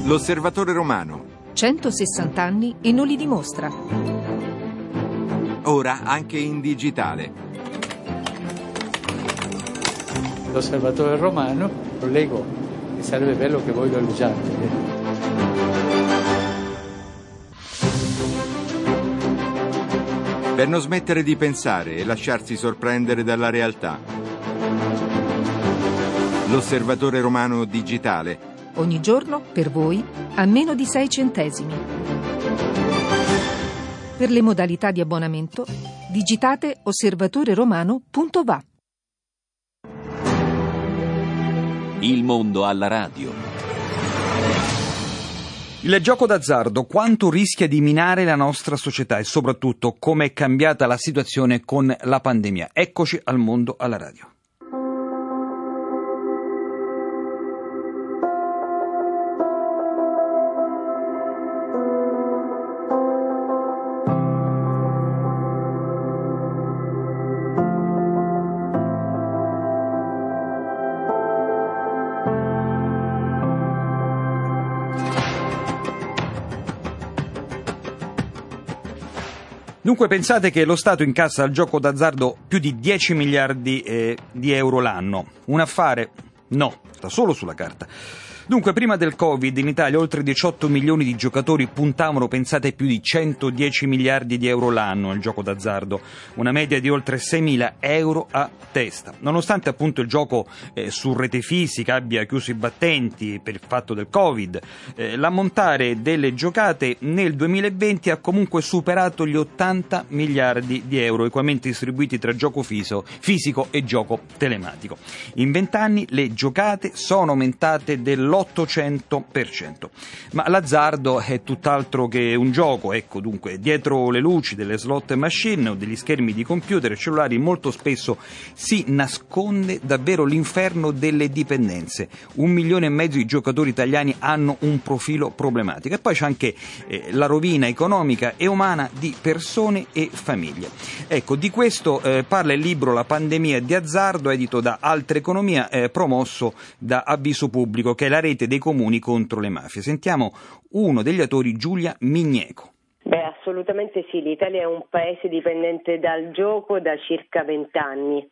L'Osservatore Romano. 160 anni e non li dimostra. Ora anche in digitale. L'Osservatore Romano, lo leggo, e sarebbe bello che voi lo leggiate. Per non smettere di pensare e lasciarsi sorprendere dalla realtà. L'Osservatore Romano digitale. Ogni giorno, per voi, a meno di 6 centesimi. Per le modalità di abbonamento, digitate osservatoreromano.va. Il mondo alla radio. Il gioco d'azzardo quanto rischia di minare la nostra società e soprattutto come è cambiata la situazione con la pandemia. Eccoci al mondo alla radio. Dunque pensate che lo Stato incassa al gioco d'azzardo più di 10 miliardi di euro l'anno. Un affare? No, sta solo sulla carta. Dunque, prima del Covid in Italia oltre 18 milioni di giocatori puntavano, pensate, più di 110 miliardi di euro l'anno al gioco d'azzardo, una media di oltre 6.000 euro a testa. Nonostante appunto il gioco su rete fisica abbia chiuso i battenti per il fatto del Covid, l'ammontare delle giocate nel 2020 ha comunque superato gli 80 miliardi di euro, equamente distribuiti tra gioco fisico e gioco telematico. In 20 anni le giocate sono aumentate dell'800%. Ma l'azzardo è tutt'altro che un gioco, ecco. Dunque, dietro le luci delle slot machine o degli schermi di computer e cellulari molto spesso si nasconde davvero l'inferno delle dipendenze. 1,5 milioni di giocatori italiani hanno un profilo problematico e poi c'è anche la rovina economica e umana di persone e famiglie. Ecco, di questo parla il libro La pandemia di azzardo, edito da Altra Economia, promosso da Avviso Pubblico, che è la rete dei comuni contro le mafie. Sentiamo uno degli autori, Giulia Migneco. Assolutamente sì, l'Italia è un paese dipendente dal gioco da circa 20 anni.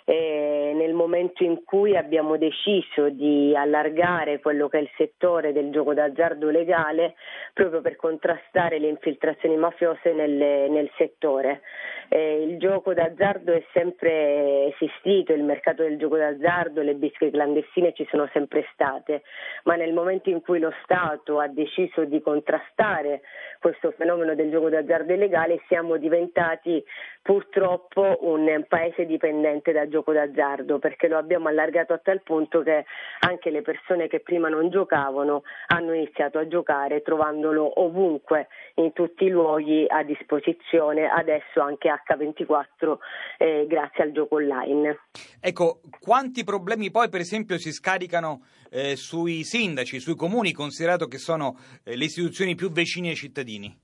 Nel momento in cui abbiamo deciso di allargare quello che è il settore del gioco d'azzardo legale proprio per contrastare le infiltrazioni mafiose nel settore. Il gioco d'azzardo è sempre esistito, il mercato del gioco d'azzardo, le bische clandestine ci sono sempre state, ma nel momento in cui lo Stato ha deciso di contrastare questo fenomeno del gioco d'azzardo illegale siamo diventati purtroppo un paese dipendente dal gioco d'azzardo, perché lo abbiamo allargato a tal punto che anche le persone che prima non giocavano hanno iniziato a giocare trovandolo ovunque, in tutti i luoghi a disposizione, adesso anche H24 grazie al gioco online. Ecco, quanti problemi poi per esempio si scaricano sui sindaci, sui comuni, considerato che sono le istituzioni più vicine ai cittadini?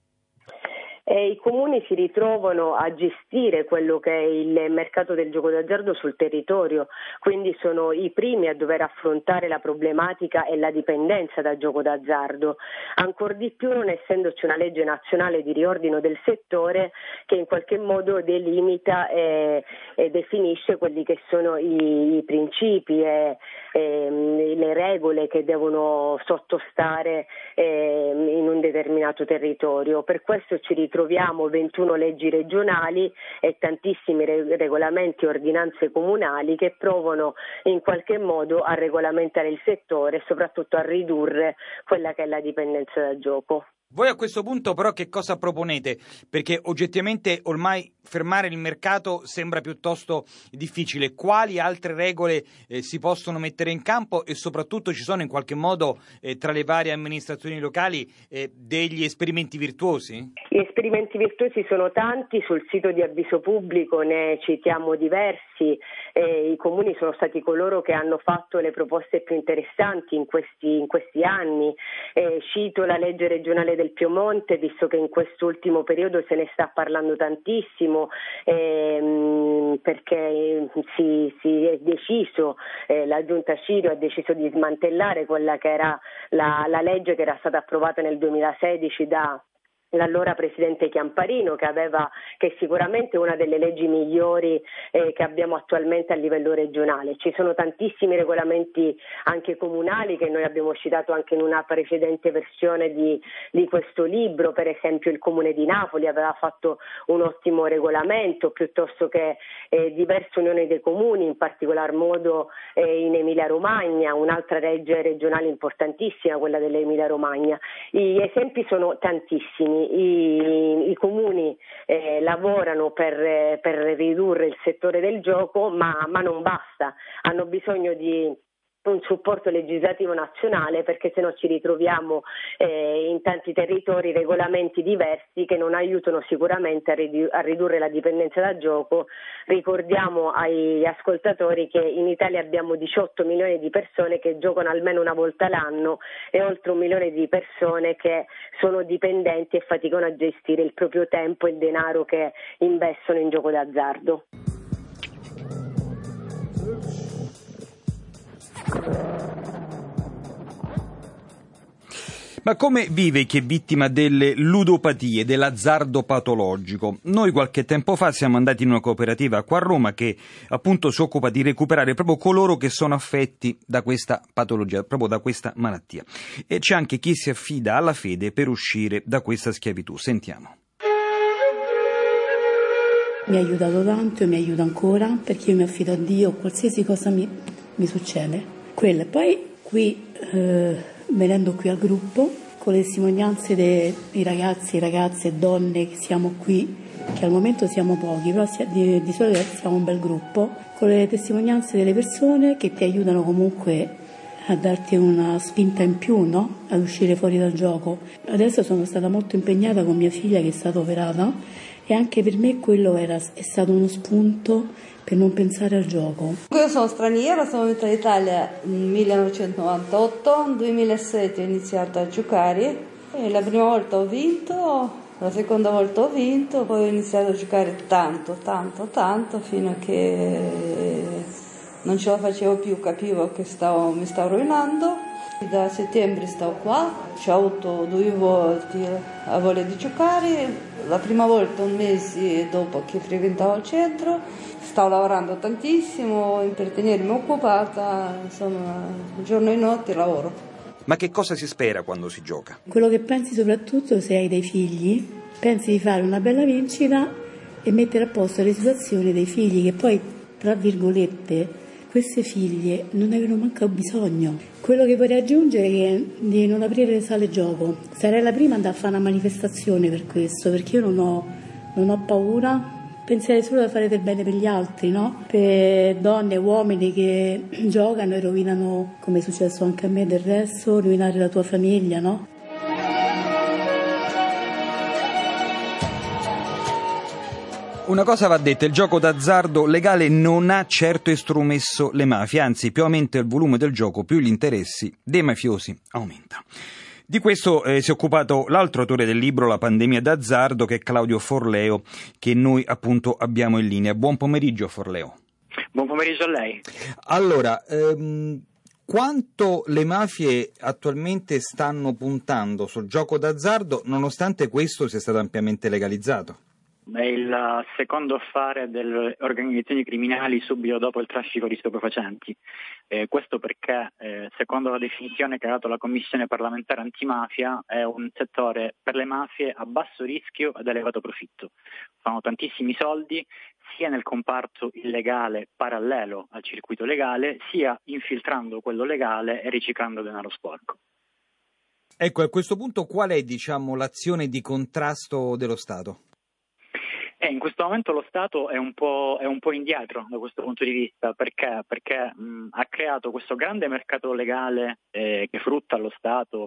I comuni si ritrovano a gestire quello che è il mercato del gioco d'azzardo sul territorio, quindi sono i primi a dover affrontare la problematica e la dipendenza dal gioco d'azzardo, ancor di più non essendoci una legge nazionale di riordino del settore che in qualche modo delimita e definisce quelli che sono i principi e le regole che devono sottostare in un determinato territorio. Per questo ci ritroviamo 21 leggi regionali e tantissimi regolamenti e ordinanze comunali che provano in qualche modo a regolamentare il settore e soprattutto a ridurre quella che è la dipendenza dal gioco. Voi a questo punto però che cosa proponete? Perché oggettivamente ormai fermare il mercato sembra piuttosto difficile. Quali altre regole si possono mettere in campo e soprattutto ci sono in qualche modo tra le varie amministrazioni locali degli esperimenti virtuosi? Gli esperimenti virtuosi sono tanti, sul sito di Avviso Pubblico ne citiamo diversi. I comuni sono stati coloro che hanno fatto le proposte più interessanti in questi anni. Cito la legge regionale del Piemonte, visto che in quest'ultimo periodo se ne sta parlando tantissimo, perché si è deciso, la giunta Cirio ha deciso di smantellare quella che era la legge che era stata approvata nel 2016 l'allora presidente Chiamparino, che è sicuramente una delle leggi migliori che abbiamo attualmente a livello regionale. Ci sono tantissimi regolamenti anche comunali che noi abbiamo citato anche in una precedente versione di questo libro. Per esempio il Comune di Napoli aveva fatto un ottimo regolamento, piuttosto che diverse unioni dei comuni, in particolar modo in Emilia Romagna, un'altra legge regionale importantissima, quella dell'Emilia Romagna. Gli esempi sono tantissimi. I comuni lavorano per ridurre il settore del gioco, ma non basta, hanno bisogno di un supporto legislativo nazionale, perché se no ci ritroviamo in tanti territori regolamenti diversi che non aiutano sicuramente a ridurre la dipendenza da gioco. Ricordiamo agli ascoltatori che in Italia abbiamo 18 milioni di persone che giocano almeno una volta l'anno e oltre 1 milione di persone che sono dipendenti e faticano a gestire il proprio tempo e il denaro che investono in gioco d'azzardo. Ma come vive chi è vittima delle ludopatie, dell'azzardo patologico? Noi qualche tempo fa siamo andati in una cooperativa qua a Roma che appunto si occupa di recuperare proprio coloro che sono affetti da questa patologia, proprio da questa malattia. E c'è anche chi si affida alla fede per uscire da questa schiavitù. Sentiamo. Mi ha aiutato tanto e mi aiuta ancora, perché io mi affido a Dio, qualsiasi cosa mi succede. Quello. Poi qui venendo qui al gruppo, con le testimonianze dei ragazzi, ragazze e donne che siamo qui, che al momento siamo pochi, però di solito siamo un bel gruppo, con le testimonianze delle persone che ti aiutano comunque a darti una spinta in più, no? Ad uscire fuori dal gioco. Adesso sono stata molto impegnata con mia figlia che è stata operata e anche per me quello è stato uno spunto per non pensare al gioco. Io sono straniera, sono venuta in Italia nel 1998, nel 2007 ho iniziato a giocare e la prima volta ho vinto, la seconda volta ho vinto, poi ho iniziato a giocare tanto fino a che non ce la facevo più, capivo che mi stavo rovinando. Da settembre sto qua, ci ho avuto 2 volte la voglia di giocare, la prima volta un mese dopo che frequentavo il centro, stavo lavorando tantissimo per tenermi occupata, insomma, giorno e notte lavoro. Ma che cosa si spera quando si gioca? Quello che pensi soprattutto se hai dei figli, pensi di fare una bella vincita e mettere a posto le situazioni dei figli che poi, tra virgolette, queste figlie non avevano manco bisogno. Quello che vorrei aggiungere è di non aprire le sale gioco. Sarei la prima ad andare a fare una manifestazione per questo, perché io non ho paura. Penserei solo a fare del bene per gli altri, no? Per donne e uomini che giocano e rovinano, come è successo anche a me del resto, rovinare la tua famiglia, no? Una cosa va detta, il gioco d'azzardo legale non ha certo estromesso le mafie, anzi più aumenta il volume del gioco, più gli interessi dei mafiosi aumenta. Di questo si è occupato l'altro autore del libro La pandemia d'azzardo, che è Claudio Forleo, che noi appunto abbiamo in linea. Buon pomeriggio Forleo. Buon pomeriggio a lei. Allora, quanto le mafie attualmente stanno puntando sul gioco d'azzardo, nonostante questo sia stato ampiamente legalizzato? È il secondo affare delle organizzazioni criminali subito dopo il traffico di stupefacenti. Questo perché, secondo la definizione che ha dato la Commissione parlamentare antimafia, è un settore per le mafie a basso rischio ed elevato profitto. Fanno tantissimi soldi sia nel comparto illegale parallelo al circuito legale, sia infiltrando quello legale e riciclando denaro sporco. Ecco, a questo punto qual è, l'azione di contrasto dello Stato? In questo momento lo Stato è un po' indietro da questo punto di vista, perché ha creato questo grande mercato legale che frutta allo Stato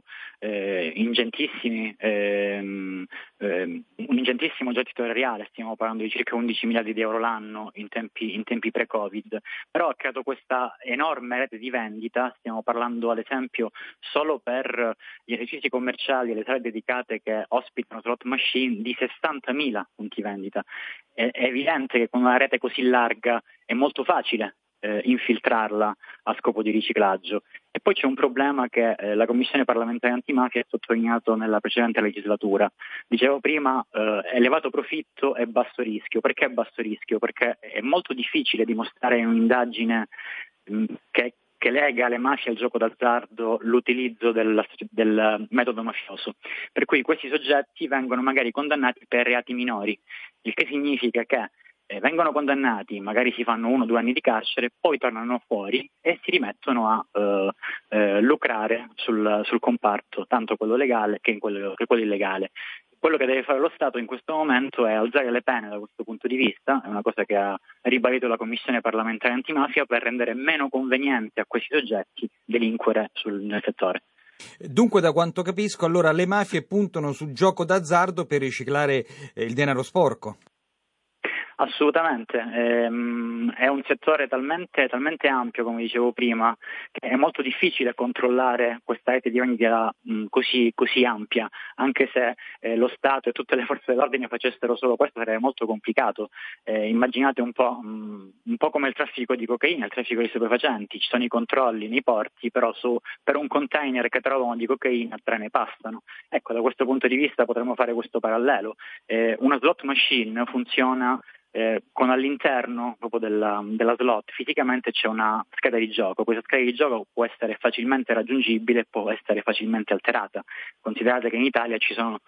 un ingentissimo gettito erariale, stiamo parlando di circa 11 miliardi di euro l'anno in tempi pre-Covid, però ha creato questa enorme rete di vendita, stiamo parlando ad esempio solo per gli esercizi commerciali e le sale dedicate che ospitano slot machine di 60.000 punti vendita. È evidente che con una rete così larga è molto facile infiltrarla a scopo di riciclaggio. E poi c'è un problema che la Commissione parlamentare antimafia ha sottolineato nella precedente legislatura. Dicevo prima, elevato profitto e basso rischio. Perché basso rischio? Perché è molto difficile dimostrare in un'indagine che lega alle mafie al gioco d'azzardo l'utilizzo del metodo mafioso. Per cui questi soggetti vengono magari condannati per reati minori, il che significa che vengono condannati, magari si fanno 1 o 2 anni di carcere, poi tornano fuori e si rimettono a lucrare sul comparto, tanto quello legale che quello illegale. Quello che deve fare lo Stato in questo momento è alzare le pene da questo punto di vista, è una cosa che ha ribadito la Commissione parlamentare antimafia, per rendere meno conveniente a questi soggetti delinquere nel settore. Dunque, da quanto capisco, allora le mafie puntano sul gioco d'azzardo per riciclare il denaro sporco. Assolutamente, è un settore talmente ampio, come dicevo prima, che è molto difficile controllare questa rete di vendita così ampia, anche se lo Stato e tutte le forze dell'ordine facessero solo questo sarebbe molto complicato. Immaginate un po' come il traffico di cocaina, il traffico di stupefacenti, ci sono i controlli nei porti, però per un container che trovano di cocaina 3 ne passano. Ecco, da questo punto di vista potremmo fare questo parallelo. Una slot machine funziona con all'interno proprio della slot fisicamente c'è una scheda di gioco. Questa scheda di gioco può essere facilmente raggiungibile e può essere facilmente alterata. Considerate che in Italia ci sono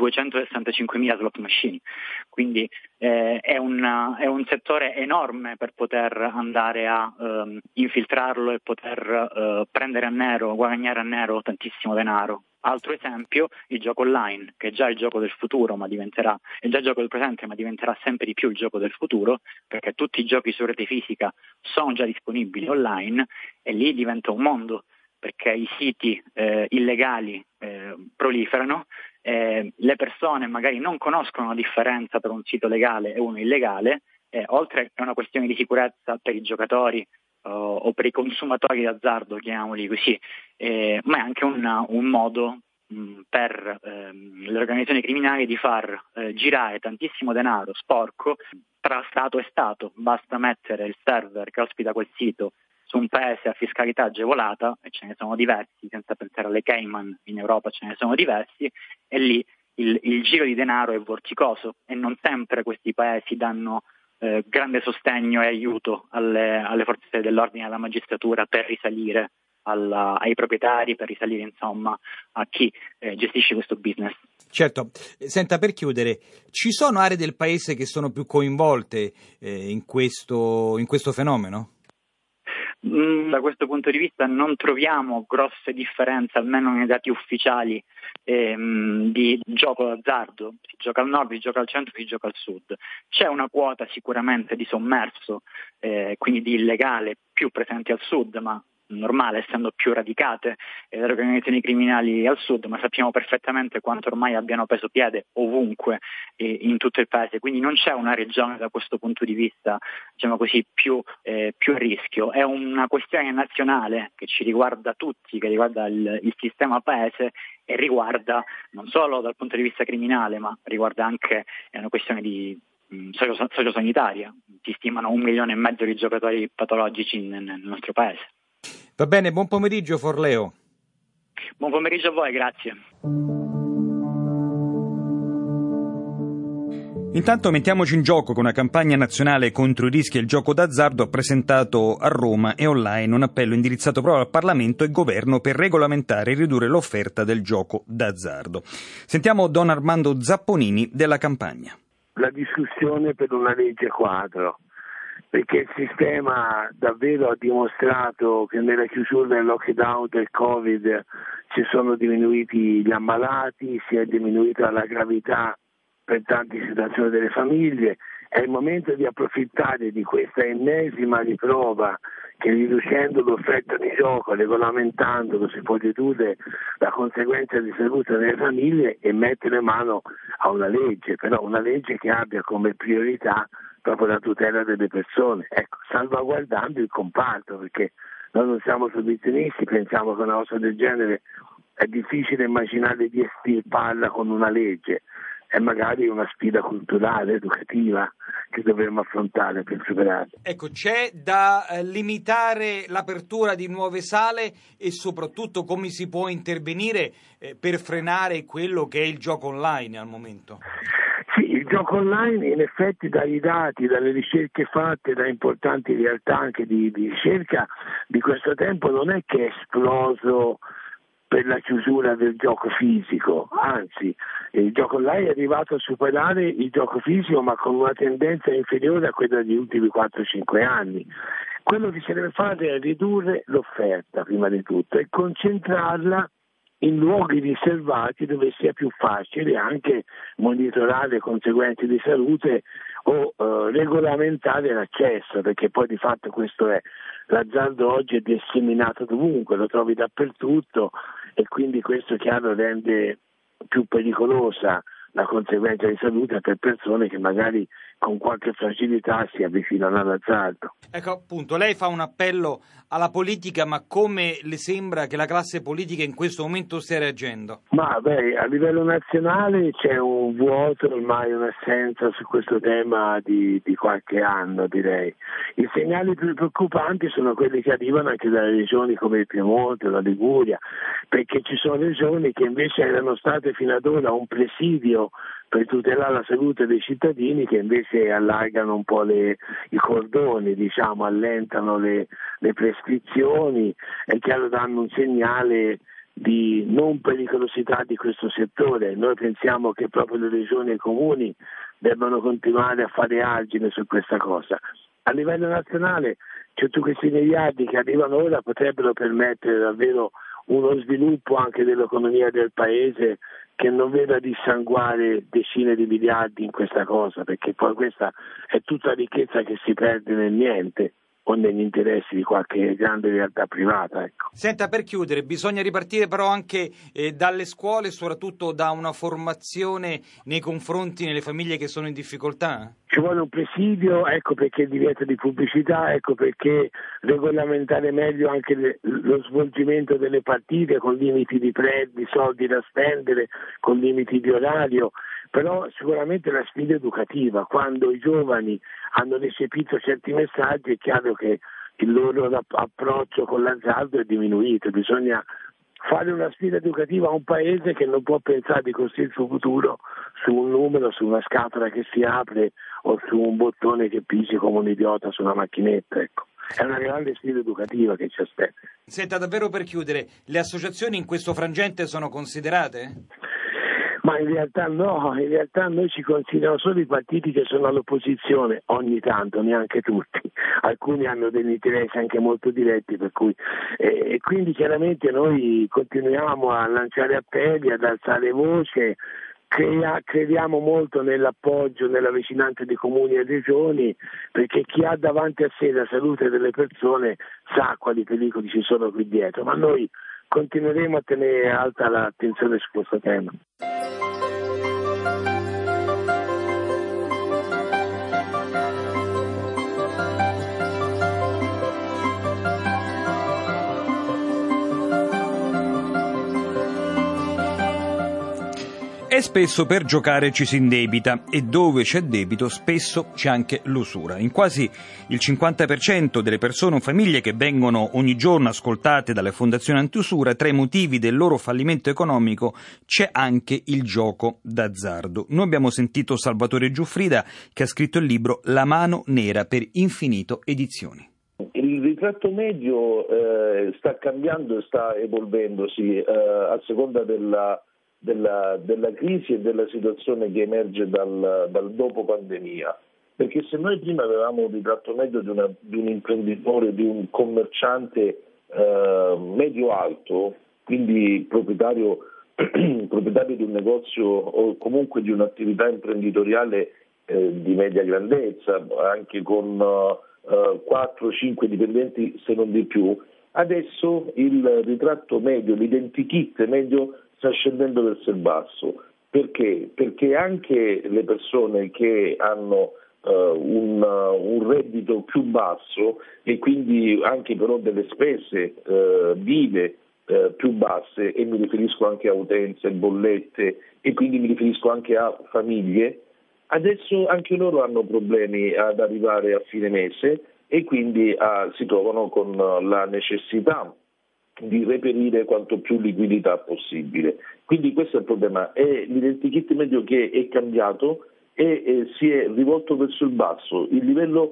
265.000 slot machine, quindi è un settore enorme per poter andare a infiltrarlo e poter prendere a nero, guadagnare a nero tantissimo denaro. Altro esempio, il gioco online, che è già il gioco del futuro, è già il gioco del presente, ma diventerà sempre di più il gioco del futuro, perché tutti i giochi su rete fisica sono già disponibili online e lì diventa un mondo, perché i siti illegali proliferano, le persone magari non conoscono la differenza tra un sito legale e uno illegale, oltre a una questione di sicurezza per i giocatori o per i consumatori d'azzardo, chiamiamoli così, ma è anche un modo per le organizzazioni criminali di far girare tantissimo denaro sporco tra Stato e Stato. Basta mettere il server che ospita quel sito su un paese a fiscalità agevolata, e ce ne sono diversi, senza pensare alle Cayman, in Europa ce ne sono diversi, e lì il giro di denaro è vorticoso e non sempre questi paesi danno grande sostegno e aiuto alle forze dell'ordine e alla magistratura per risalire ai proprietari, per risalire insomma a chi gestisce questo business. Certo, senta, per chiudere, ci sono aree del paese che sono più coinvolte in questo fenomeno? Da questo punto di vista non troviamo grosse differenze, almeno nei dati ufficiali, di gioco d'azzardo. Si gioca al nord, si gioca al centro, si gioca al sud. C'è una quota sicuramente di sommerso, quindi di illegale, più presente al sud, ma normale, essendo più radicate le organizzazioni criminali al sud, ma sappiamo perfettamente quanto ormai abbiano preso piede ovunque in tutto il paese, quindi non c'è una regione da questo punto di vista, diciamo così, più a rischio. È una questione nazionale che ci riguarda tutti, che riguarda il sistema paese e riguarda non solo dal punto di vista criminale, ma riguarda anche, è una questione di sociosanitaria. Si stimano 1,5 milioni di giocatori patologici nel nostro paese. Va bene, buon pomeriggio Forleo. Buon pomeriggio a voi, grazie. Intanto mettiamoci in gioco che una campagna nazionale contro i rischi e il gioco d'azzardo ha presentato a Roma e online un appello indirizzato proprio al Parlamento e Governo per regolamentare e ridurre l'offerta del gioco d'azzardo. Sentiamo Don Armando Zapponini della campagna. La discussione per una legge quadro, perché il sistema davvero ha dimostrato che nella chiusura del lockdown del Covid ci sono diminuiti gli ammalati, si è diminuita la gravità per tante situazioni delle famiglie. È il momento di approfittare di questa ennesima riprova che, riducendo l'offerta di gioco, regolamentandolo, si può ridurre la conseguenza di salute nelle famiglie e mettere mano a una legge, però una legge che abbia come priorità proprio la tutela delle persone, ecco, salvaguardando il comparto, perché noi non siamo proibizionisti, pensiamo che una cosa del genere è difficile immaginare di estirparla con una legge. è magari una sfida culturale, educativa che dovremmo affrontare per superarla. Ecco, c'è da limitare l'apertura di nuove sale e soprattutto come si può intervenire per frenare quello che è il gioco online al momento? Sì, il gioco online in effetti dai dati, dalle ricerche fatte da importanti realtà anche di ricerca di questo tempo non è che è esploso per la chiusura del gioco fisico, anzi il gioco online è arrivato a superare il gioco fisico ma con una tendenza inferiore a quella degli ultimi 4-5 anni. Quello che si deve fare è ridurre l'offerta prima di tutto e concentrarla in luoghi riservati dove sia più facile anche monitorare le conseguenze di salute o regolamentare l'accesso, perché poi di fatto questo è, l'azzardo oggi è disseminato dovunque, lo trovi dappertutto e quindi questo chiaro rende più pericolosa la conseguenza di salute per persone che magari con qualche fragilità si avvicinano all'azzardo. Ecco, appunto, lei fa un appello alla politica, ma come le sembra che la classe politica in questo momento stia reagendo? Ma a livello nazionale c'è un vuoto, ormai un'assenza su questo tema di qualche anno, direi. I segnali più preoccupanti sono quelli che arrivano anche dalle regioni come il Piemonte, la Liguria, perché ci sono regioni che invece erano state fino ad ora un presidio per tutelare la salute dei cittadini, che invece allargano un po' i cordoni, diciamo, allentano le prescrizioni e chiaro danno un segnale di non pericolosità di questo settore. Noi pensiamo che proprio le regioni e i comuni debbano continuare a fare argine su questa cosa. A livello nazionale tutti questi miliardi che arrivano ora potrebbero permettere davvero uno sviluppo anche dell'economia del paese che non veda dissanguare decine di miliardi in questa cosa, perché poi questa è tutta ricchezza che si perde nel niente o negli interessi di qualche grande realtà privata. Ecco. Senta, per chiudere, bisogna ripartire però anche dalle scuole e soprattutto da una formazione nei confronti delle famiglie che sono in difficoltà? Ci vuole un presidio, ecco perché il divieto di pubblicità, ecco perché regolamentare meglio anche lo svolgimento delle partite con limiti di soldi da spendere, con limiti di orario, però sicuramente la sfida educativa, quando i giovani hanno recepito certi messaggi è chiaro che il loro approccio con l'azzardo è diminuito, bisogna fare una sfida educativa a un paese che non può pensare di costruire il suo futuro su un numero, su una scatola che si apre o su un bottone che pigi come un idiota su una macchinetta, ecco. È una grande sfida educativa che ci aspetta. Senta, davvero per chiudere, le associazioni in questo frangente sono considerate? Ma in realtà no, in realtà noi ci consideriamo solo i partiti che sono all'opposizione, ogni tanto, neanche tutti. Alcuni hanno degli interessi anche molto diretti, per cui e quindi chiaramente noi continuiamo a lanciare appelli, ad alzare voce. Crediamo molto nell'appoggio, nella vicinanza di comuni e regioni, perché chi ha davanti a sé la salute delle persone sa quali pericoli ci sono qui dietro, ma noi continueremo a tenere alta l'attenzione su questo tema. E spesso per giocare ci si indebita e dove c'è debito spesso c'è anche l'usura. In quasi il 50% delle persone o famiglie che vengono ogni giorno ascoltate dalle fondazioni antiusura, tra i motivi del loro fallimento economico c'è anche il gioco d'azzardo. Noi abbiamo sentito Salvatore Giuffrida che ha scritto il libro La mano nera per Infinito Edizioni. Il ritratto medio sta cambiando e sta evolvendosi a seconda della crisi e della situazione che emerge dal dopo pandemia, perché se noi prima avevamo un ritratto medio di un imprenditore, di un commerciante medio-alto, quindi proprietario di un negozio o comunque di un'attività imprenditoriale di media grandezza, anche con 4-5 dipendenti se non di più, adesso il ritratto medio, l'identikit medio sta scendendo verso il basso. Perché? Perché anche le persone che hanno un reddito più basso e quindi anche però delle spese vive più basse, e mi riferisco anche a utenze, bollette e quindi mi riferisco anche a famiglie, adesso anche loro hanno problemi ad arrivare a fine mese e quindi si trovano con la necessità di reperire quanto più liquidità possibile. Quindi questo è il problema, è l'identikit medio che è cambiato e si è rivolto verso il basso. Il livello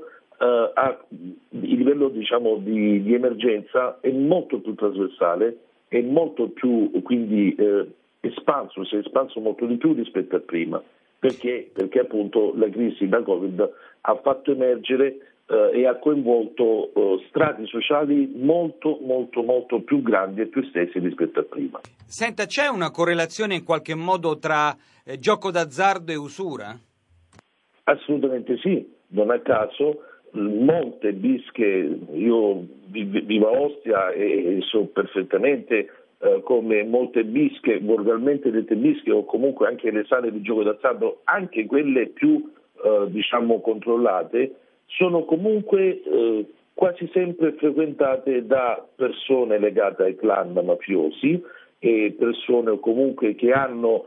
diciamo di emergenza è molto più trasversale, è molto più quindi espanso, si è espanso molto di più rispetto a prima, perché appunto la crisi da Covid ha fatto emergere e ha coinvolto strati sociali molto più grandi e più estesi rispetto a prima. Senta, c'è una correlazione in qualche modo tra gioco d'azzardo e usura? Assolutamente sì, non a caso molte bische, io vivo a Ostia e so perfettamente come molte bische, volgarmente dette bische, o comunque anche le sale di gioco d'azzardo, anche quelle più diciamo controllate, sono comunque quasi sempre frequentate da persone legate ai clan mafiosi e persone comunque che hanno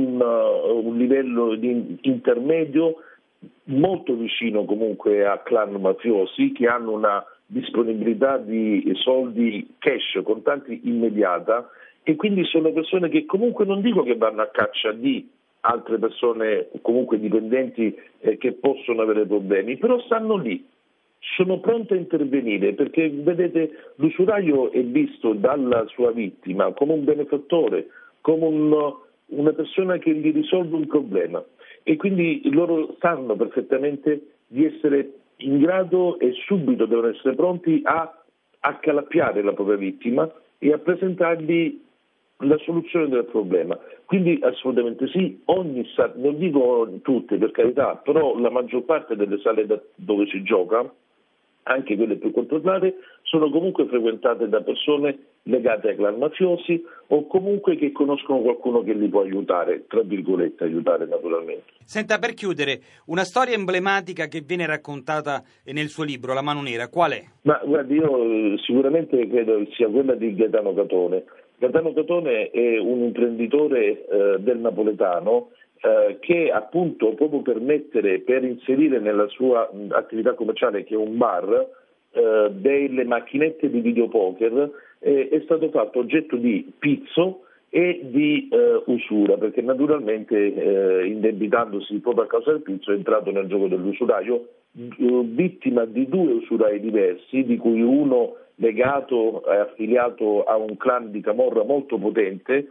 un livello di intermedio molto vicino comunque a clan mafiosi, che hanno una disponibilità di soldi cash, contanti immediata, e quindi sono persone che comunque non dico che vanno a caccia di altre persone comunque dipendenti che possono avere problemi, però stanno lì, sono pronte a intervenire, perché vedete l'usuraio è visto dalla sua vittima come un benefattore, come una persona che gli risolve un problema, e quindi loro sanno perfettamente di essere in grado e subito devono essere pronti a accalappiare la propria vittima e a presentargli la soluzione del problema. Quindi assolutamente sì, non dico tutte per carità, però la maggior parte delle sale dove si gioca, anche quelle più controllate, sono comunque frequentate da persone legate ai clan mafiosi o comunque che conoscono qualcuno che li può aiutare, tra virgolette aiutare naturalmente. Senta, per chiudere, una storia emblematica che viene raccontata nel suo libro, La mano nera, qual è? Ma guardi, io sicuramente credo sia quella di Gaetano Catone. Gaetano Catone è un imprenditore del napoletano che appunto proprio per inserire nella sua attività commerciale, che è un bar, delle macchinette di videopoker, è stato fatto oggetto di pizzo e di usura, perché naturalmente indebitandosi proprio a causa del pizzo è entrato nel gioco dell'usuraio, vittima di 2 usurai diversi, di cui uno legato e affiliato a un clan di camorra molto potente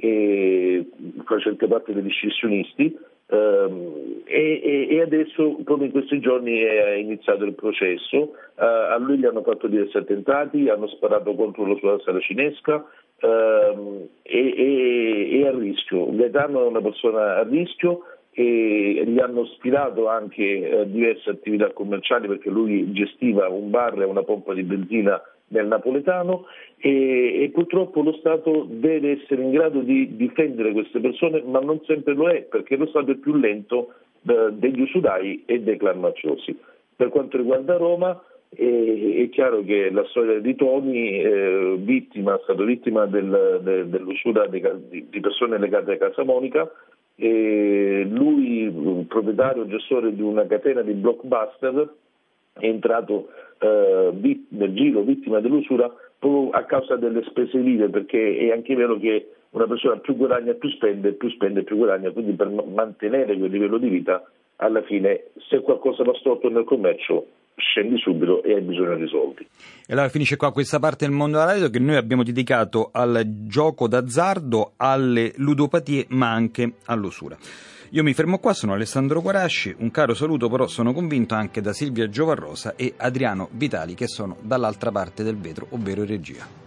e facente parte degli scissionisti, e adesso proprio in questi giorni è iniziato il processo. A lui gli hanno fatto diversi attentati, hanno sparato contro la sua saracinesca, è a rischio. Gaetano è una persona a rischio e gli hanno sfilato anche diverse attività commerciali, perché lui gestiva un bar e una pompa di benzina nel napoletano, e purtroppo lo Stato deve essere in grado di difendere queste persone, ma non sempre lo è, perché lo Stato è più lento degli usurai e dei clan mafiosi. Per quanto riguarda Roma, è chiaro che la storia di Toni, è stato vittima dell'usura di persone legate a Casa Monica, e lui, proprietario, gestore di una catena di Blockbuster, è entrato nel giro vittima dell'usura proprio a causa delle spese vive, perché è anche vero che una persona più guadagna più spende più guadagna, quindi per mantenere quel livello di vita alla fine, se qualcosa va storto nel commercio, scendi subito e hai bisogno di soldi. E allora finisce qua questa parte del mondo della radio che noi abbiamo dedicato al gioco d'azzardo, alle ludopatie, ma anche all'usura. Io mi fermo qua, sono Alessandro Guarasci, un caro saluto però sono convinto anche da Silvia Giovarrosa e Adriano Vitali, che sono dall'altra parte del vetro, ovvero in regia.